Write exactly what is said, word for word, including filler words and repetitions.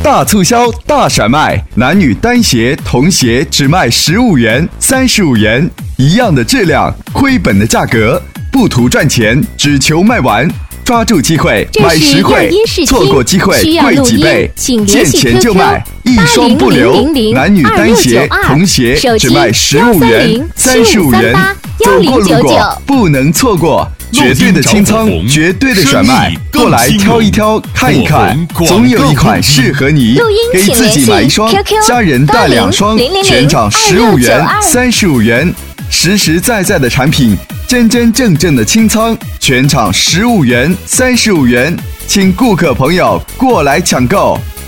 大促销、大甩卖，男女单鞋、童鞋只卖十五元、三十五元，一样的质量，亏本的价格，不图赚钱，只求卖完。抓住机会，买实惠，错过机会贵几倍。见钱就卖，一双不留。男女单鞋、童鞋只卖十五元、三十五元，走过路过不能错过。绝对的清仓，绝对的甩卖，过来挑一挑，看一看，总有一款适合你。给自己买一双，家人带两双，全场十五元、三十五元，实实在在的产品。真真正正的清仓，全场十五元、三十五元，请顾客朋友过来抢购。